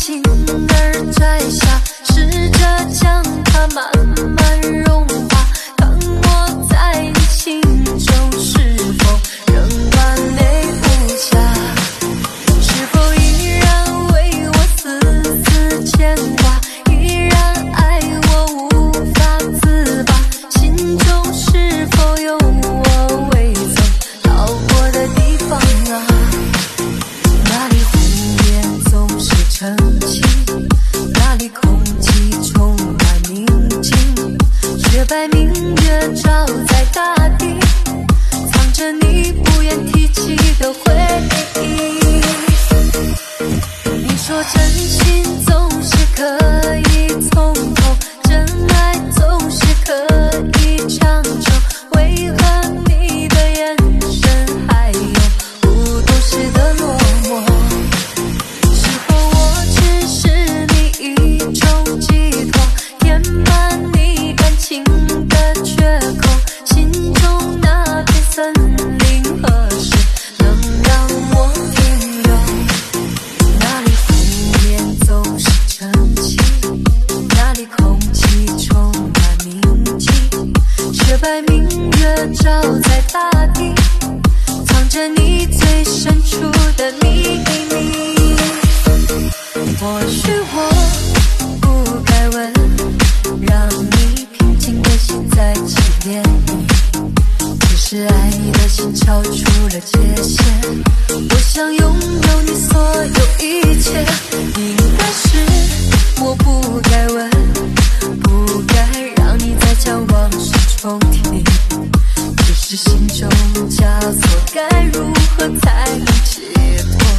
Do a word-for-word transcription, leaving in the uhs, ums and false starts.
心儿摘下，试着将它慢慢融化，看我在你心中是否仍完美无瑕，是否依然为我丝丝牵挂，依然爱我无法自拔，心中是否有我未曾到过的地方啊？那里湖面总是澄清，那里空气充满宁静，雪白明月照在大地，藏着你不愿提起的回忆。你说真心总是可以从头，真爱总是可以长久，为何你的眼神还有不懂事的落寞？是否我只是你一种寄托，填满你感情的缺口，心中那片森林何时能让我停留？那里湖面总是澄清，那里空气充满宁静，雪白明月照在大地，藏着你最深处的秘密。或许我不该问，让你平静的心再起涟漪，只是爱你的心超出了界限，我想拥有你所有一切。应该是我不该问，不该让你再将往事重提，只是心中枷锁该如何才能解脱？